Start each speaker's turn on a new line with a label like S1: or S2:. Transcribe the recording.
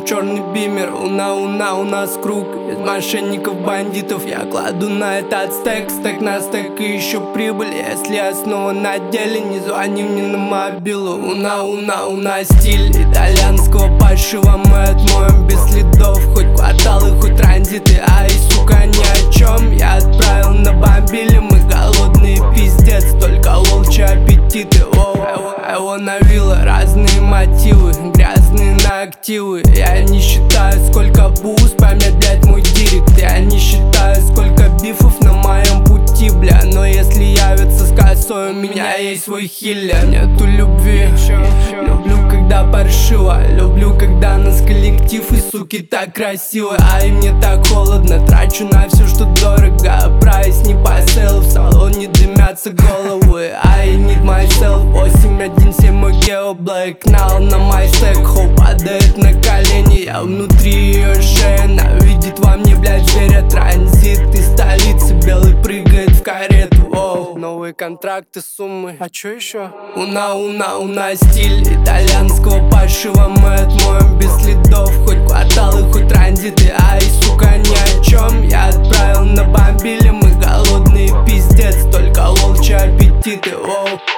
S1: черный бимер. Уна, у нас круг из мошенников, бандитов. Я кладу на этот стек на стек и еще прибыль. Если я снова на деле, не звони мне на мобилу. Уна, у нас стиль итальянского пошива. Мы отмоем без следов хоть кварталы, хоть транзиты. Ай, сука, ни о чем. Я отправил на бомбили, мы голодные, пиздец. Только волчьи аппетиты. Его навило разные мотивы, грязные на активы. Я не считаю, сколько буз поймет, блять, мой директ. Я не считаю, сколько бифов на моем пути, бля. Но если явится с косой, у меня есть свой хиллер. Нету любви, люблю, когда паршиво. Люблю, когда нас коллектив и суки так красиво. А и мне так холодно, трачу на все, что дорого. Прайс не по сейлу, в салоне дымятся головы. I need myself, 817 мой гео Black Now на мой стек. Хоу падает на колени, я внутри ее шеи. Она видит во мне, блядь, зверя. Транзит из столицы, белый прыгает в карету. Оу, новые контракты, суммы. А чё еще? Уна, у нас стиль итальянского пошива. Мы отмоем без следов хоть кварталы, хоть транзиты. Ай, сука, ни о чем. Я отправил на бомбили, мы голодные, пиздец. Только волчьи аппетиты. Оу.